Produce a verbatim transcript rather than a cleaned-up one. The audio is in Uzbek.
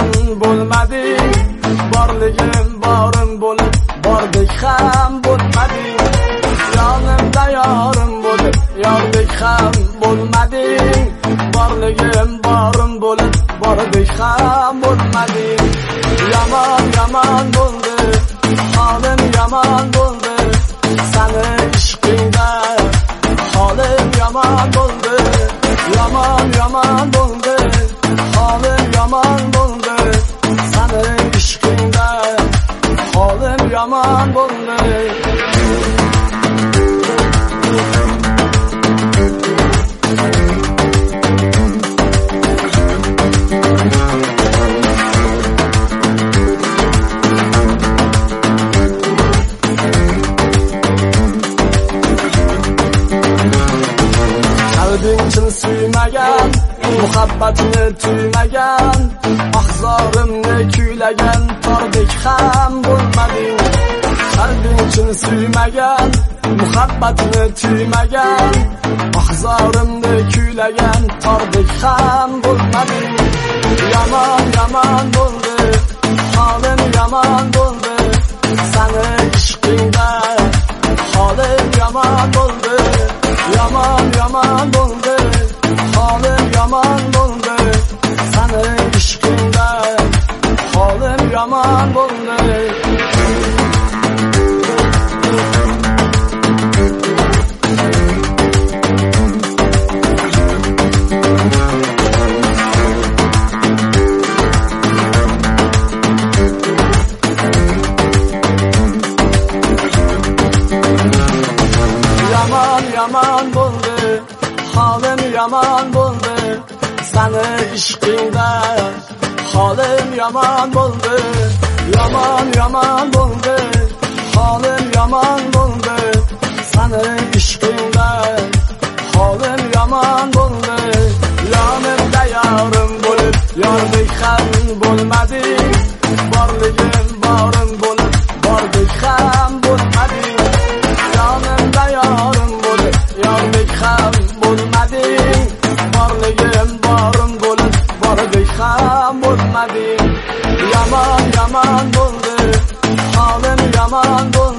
ham bo'lmading, borligim borim bo'lib bordek ham bo'lmading. Yonimda yorim bo'lib yordek ham bo'lmading, borligim borim bo'lib bordek ham bo'lmading. Yomon yomon bo'ldi, holim yomon bo'ldi, sani ishqingda holim yomon bo'ldi. Yomon yomon bo'ldi, holim yomon bo'ldi, sani ishqingda holim yomon bo'ldi. Qalbing chin suymagan, muhabbatni tuymagan, ahzorimni kuylagan tordek ham bo'lmading. Qalbing chin suymagan, muhabbatni tuymagan, ahzorimni kuylagan tordek ham bo'lmading. Yomon yomon bo'ldi, holim yomon bo'ldi, sani ishqingda holim yomon bo'ldi. Yomon yomon bo'ldi, holim yomon bo'ldi, sani ishqingda holim yomon bo'ldi. Yomon yomon bo'ldi, holim yomon bo'ldi, sani ishqingda holim yomon bo'ldi. Yomon yomon bo'ldi, holim yomon bo'ldi, sani ishqingda holim yomon bo'ldi. Yonimda yorim bo'lib yordek ham bo'lmading, borligim borim bo'lib bordek ham bo'lmading. Yonimda yorim bo'lib yordek ham bo'lmading, borligim borim bo'lib bordek ham bo'lmading. Yomon yomon bo'ldi, holim yomon bo'ldi.